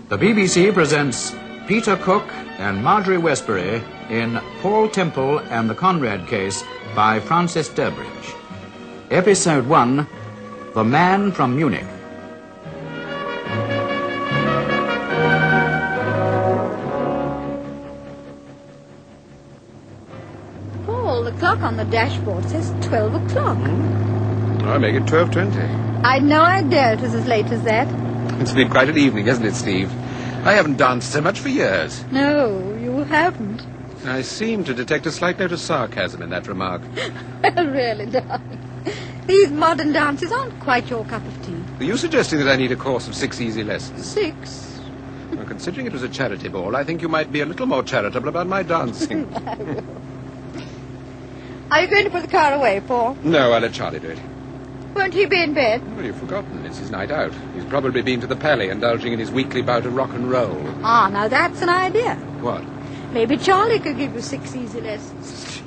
The BBC presents Peter Cook and Marjorie Westbury in Paul Temple and the Conrad Case by Francis Durbridge. Episode 1, The Man from Munich. Paul, the clock on the dashboard says 12 o'clock. I make it 12:20. I'd no idea it was as late as that. It's been quite an evening, hasn't it, Steve? I haven't danced so much for years. No, you haven't. I seem to detect a slight note of sarcasm in that remark. Well, really, darling. These modern dances aren't quite your cup of tea. Are you suggesting that I need a course of 6 easy lessons? 6? Well, considering it was a charity ball, I think you might be a little more charitable about my dancing. Are you going to put the car away, Paul? No, I'll let Charlie do it. Won't he be in bed? Well, you've forgotten. It's his night out. He's probably been to the Pally, indulging in his weekly bout of rock and roll. Ah, now that's an idea. What? Maybe Charlie could give you 6 easy lessons.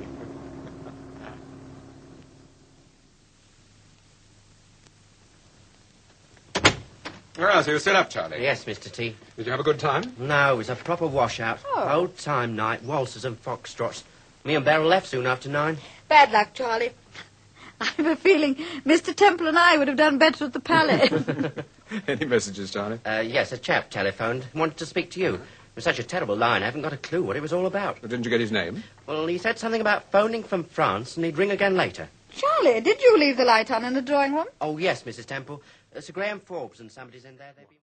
Ah, so you're still up, Charlie? Yes, Mr. T. Did you have a good time? No, it was a proper washout. Oh. Old-time night, waltzes and foxtrots. Me and Beryl left soon after 9. Bad luck, Charlie. I have a feeling Mr. Temple and I would have done better at the Palace. Any messages, Charlie? Yes, a chap telephoned. Wanted to speak to you. It was such a terrible line, I haven't got a clue what it was all about. But didn't you get his name? Well, he said something about phoning from France and he'd ring again later. Charlie, did you leave the light on in the drawing room? Oh, yes, Mrs. Temple. Sir Graham Forbes and somebody's in there.